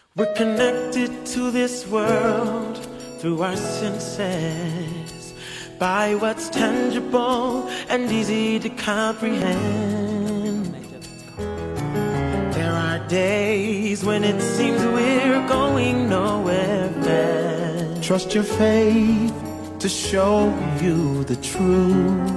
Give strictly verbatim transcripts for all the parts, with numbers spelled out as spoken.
We're connected to this world through our senses, by what's tangible and easy to comprehend. There are days when it seems we're going nowhere fast. Trust your faith to show you the truth.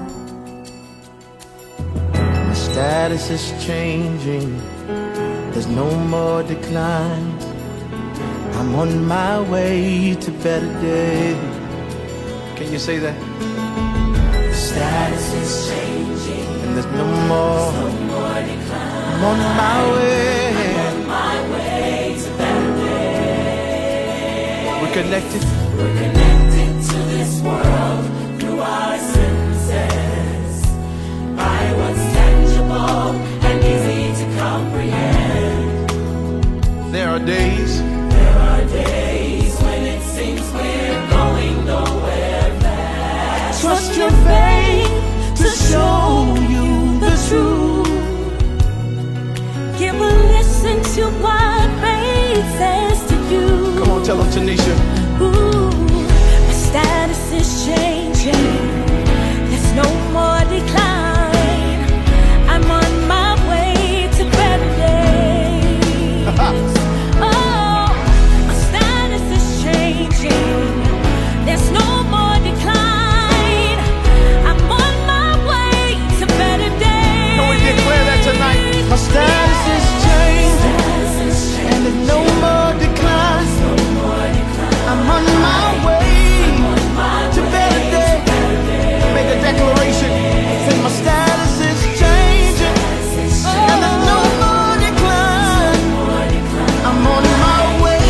My status is changing, there's no more decline. I'm on my way to better days. Can you say that? The status is changing, and there's no more, there's no more decline. I'm on my way. I'm on my way to better days. We're connected. We're connected to this world through our senses, by what's tangible and easy to comprehend. There are days. There are days when it seems we're going nowhere fast. Trust your faith to show you the truth. Give a listen to what faith says to you. Come on, tell them, Tanisha. Ooh, my status is changing, there's no more decline. I'm on my way to better days. Oh, my status is changing, there's no more decline. I'm on my way to better days. Can we declare that tonight? My status is changing, and there's no more decline. I'm on my way to better days. Make a declaration. Say my status is changing, and there's no more decline. I'm on my way.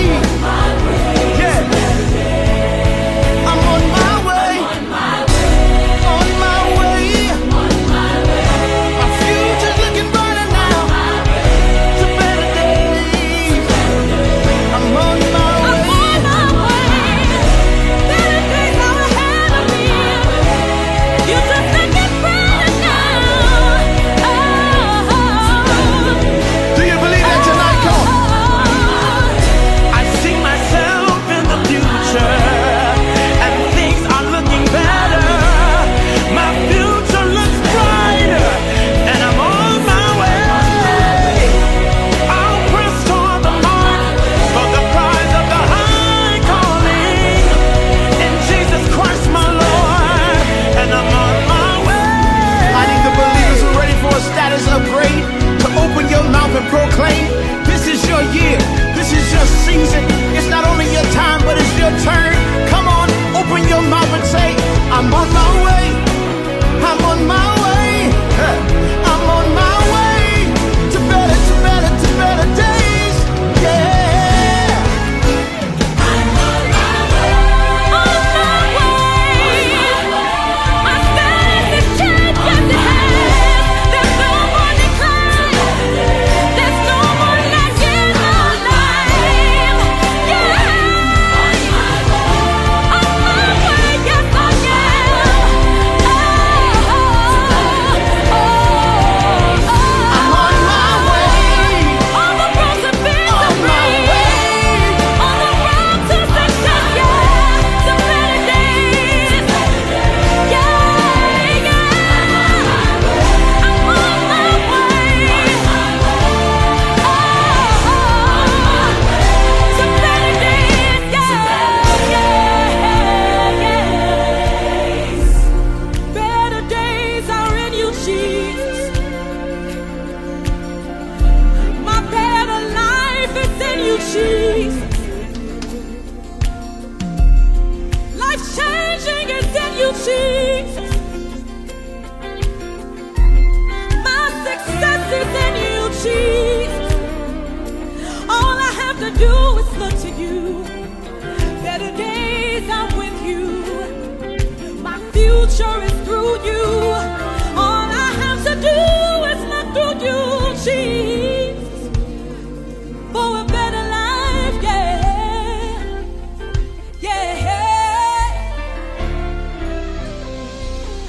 Yeah. I'm on my way. On my way. My future's looking brighter now. To better days. I'm on my way. Do you believe that tonight? Come on. I see myself in the future, and things are looking better. My future looks brighter, and I'm on my way. I'll press toward the mark for the prize of the high calling in Jesus Christ my Lord, and I'm on my way. I need the believers who are ready for a status upgrade to open your mouth and proclaim, this is your year, this is your season. It's not only your time, but it's your turn. Come on, open your mouth and say, I'm on my way. I'm on my way. Huh. I'm on my way to better, to better, to better days. Yeah. I'm on my way. On my way. My status is changing. There's no more decline. There's no more lagging on life. Yeah. On my way. Yes, I am. Oh, oh, oh, oh. I'm on my way. On the road to victory. On my way. On the road to success, yeah, to better days, yeah, yeah. I'm on my way, oh, to better days, yeah, yeah, yeah. Better days are in you, Jesus. My better life is in you, Jesus. Life changing is in you, Jesus. My success is in you, Jesus. All I have to do is look to you. Better days are with you. My future is through you. All I have to do is look through you, Jesus, for a better life, yeah, yeah.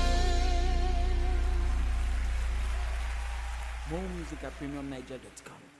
More music at premium niger dot com.